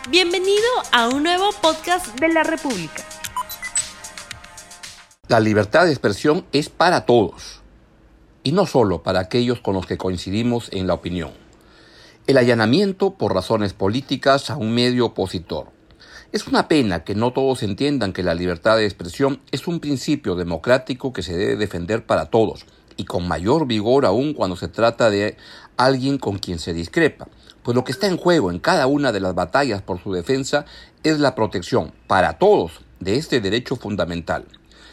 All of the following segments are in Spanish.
Bienvenido a un nuevo podcast de la República. La libertad de expresión es para todos, y no solo para aquellos con los que coincidimos en la opinión. El allanamiento por razones políticas a un medio opositor. Es una pena que no todos entiendan que la libertad de expresión es un principio democrático que se debe defender para todos, y con mayor vigor aún cuando se trata de alguien con quien se discrepa, pues lo que está en juego en cada una de las batallas por su defensa es la protección para todos de este derecho fundamental.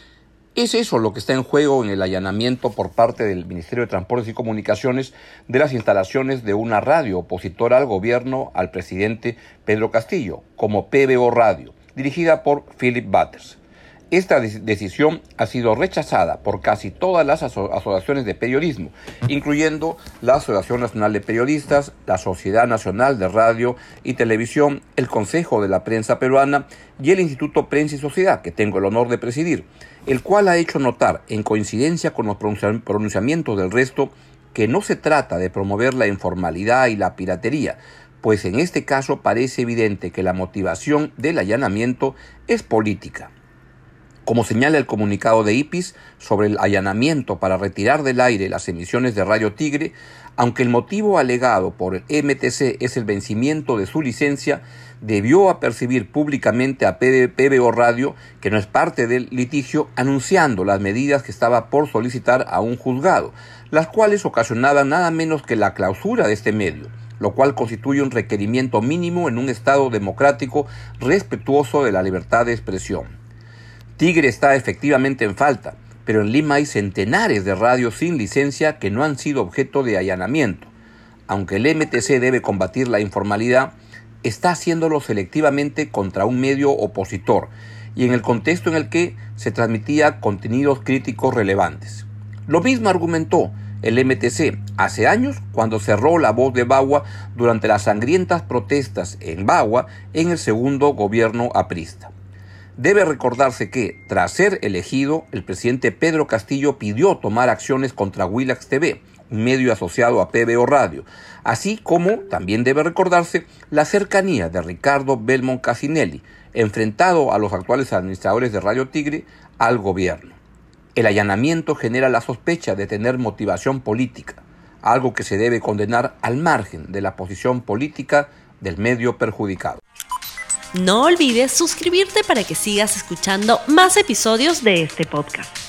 Es eso lo que está en juego en el allanamiento por parte del Ministerio de Transportes y Comunicaciones de las instalaciones de una radio opositora al gobierno al presidente Pedro Castillo, como PBO Radio, dirigida por Philip Butters. Esta decisión ha sido rechazada por casi todas las asociaciones de periodismo, incluyendo la Asociación Nacional de Periodistas, la Sociedad Nacional de Radio y Televisión, el Consejo de la Prensa Peruana y el Instituto Prensa y Sociedad, que tengo el honor de presidir, el cual ha hecho notar, en coincidencia con los pronunciamientos del resto, que no se trata de promover la informalidad y la piratería, pues en este caso parece evidente que la motivación del allanamiento es política. Como señala el comunicado de IPIS sobre el allanamiento para retirar del aire las emisiones de Radio Tigre, aunque el motivo alegado por el MTC es el vencimiento de su licencia, debió apercibir públicamente a PBO Radio, que no es parte del litigio, anunciando las medidas que estaba por solicitar a un juzgado, las cuales ocasionaban nada menos que la clausura de este medio, lo cual constituye un requerimiento mínimo en un Estado democrático respetuoso de la libertad de expresión. Tigre está efectivamente en falta, pero en Lima hay centenares de radios sin licencia que no han sido objeto de allanamiento. Aunque el MTC debe combatir la informalidad, está haciéndolo selectivamente contra un medio opositor y en el contexto en el que se transmitía contenidos críticos relevantes. Lo mismo argumentó el MTC hace años cuando cerró La Voz de Bagua durante las sangrientas protestas en Bagua en el segundo gobierno aprista. Debe recordarse que, tras ser elegido, el presidente Pedro Castillo pidió tomar acciones contra Willax TV, un medio asociado a PBO Radio, así como, también debe recordarse, la cercanía de Ricardo Belmont Casinelli, enfrentado a los actuales administradores de Radio Tigre, al gobierno. El allanamiento genera la sospecha de tener motivación política, algo que se debe condenar al margen de la posición política del medio perjudicado. No olvides suscribirte para que sigas escuchando más episodios de este podcast.